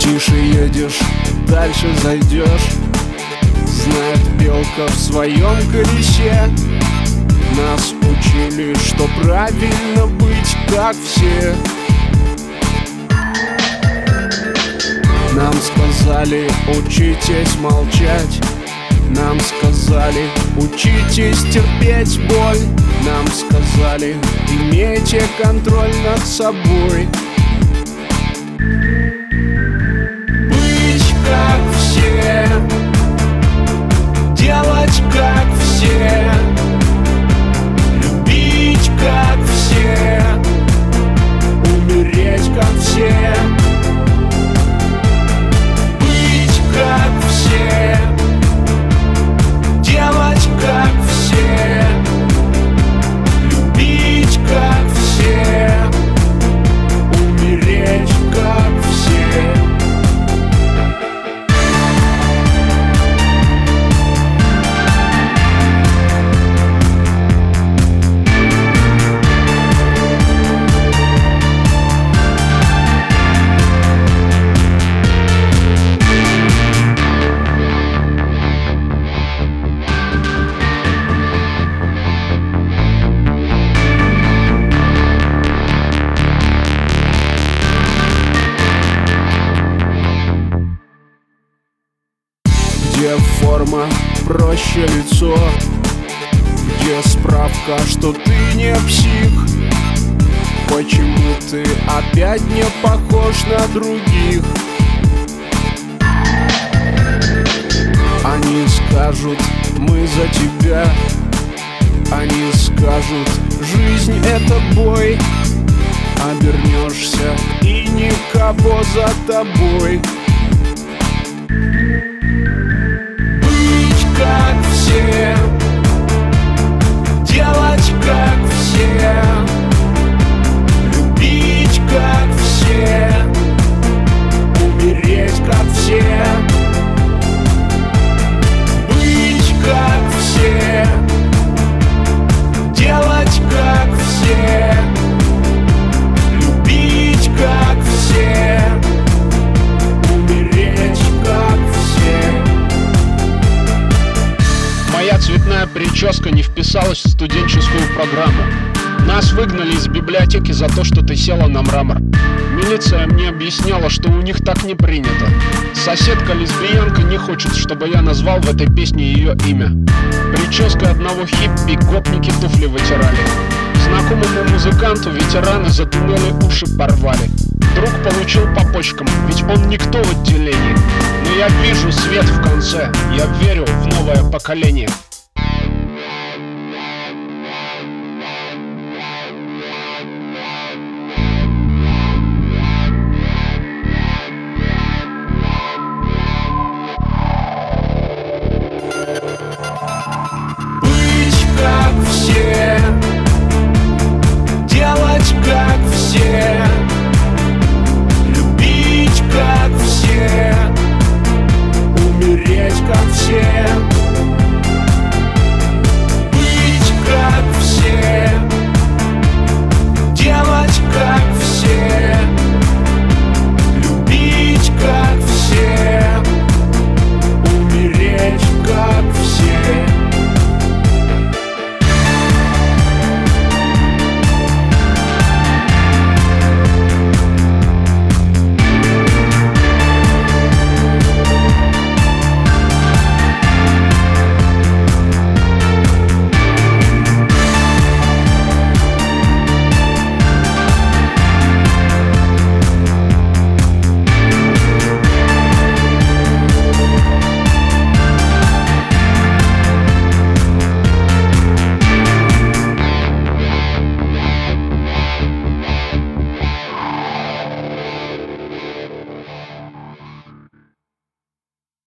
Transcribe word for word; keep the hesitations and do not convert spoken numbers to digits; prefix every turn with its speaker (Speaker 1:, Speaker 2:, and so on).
Speaker 1: Тише едешь, дальше зайдешь. Знает белка в своем колесе. Нас учили, что правильно быть как все. Нам сказали, учитесь молчать. Нам сказали, учитесь терпеть боль. Нам сказали, имейте контроль над собой. Быть как все, делать как все, любить как все, умереть как все. Быть как все, делать как все, любить как все, умереть как все. Где форма, проще лицо, где справка, что ты не псих. Почему ты опять не похож на других? Они скажут, мы за тебя. Они скажут, жизнь это бой. Обернешься и никого за тобой. Как все, делать как все, любить как все, умереть как все. Быть как все, делать как все, любить как все, умереть как все.
Speaker 2: Моя цветная прическа не вписалась в студенческую программу. Нас выгнали из библиотеки за то, что ты села на мрамор. Милиция мне объясняла, что у них так не принято. Соседка-лесбиянка не хочет, чтобы я назвал в этой песне ее имя. Прической одного хиппи гопники туфли вытирали. Знакомому музыканту ветераны за туннели уши порвали. Друг получил по почкам, ведь он никто в отделении. Но я вижу свет в конце, я верю в новое поколение.
Speaker 1: Быть как все, делать как все, любить как все, умереть как все.